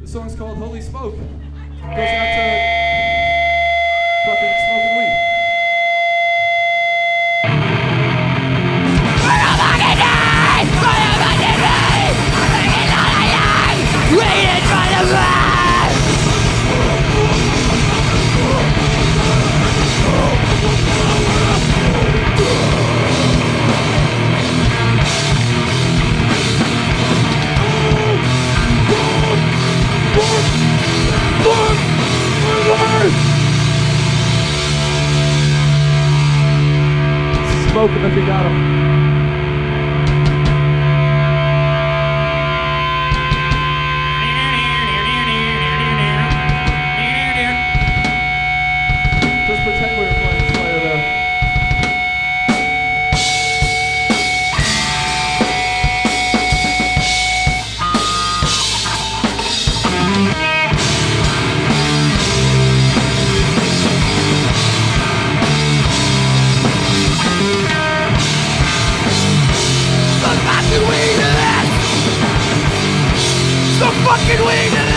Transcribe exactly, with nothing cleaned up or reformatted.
The song's called Holy Smoke. Goes out to fucking smoking weed. Smoke him if you got him. Just pretend we were playing Slayer there. The fucking weed of this! The fucking weed of this!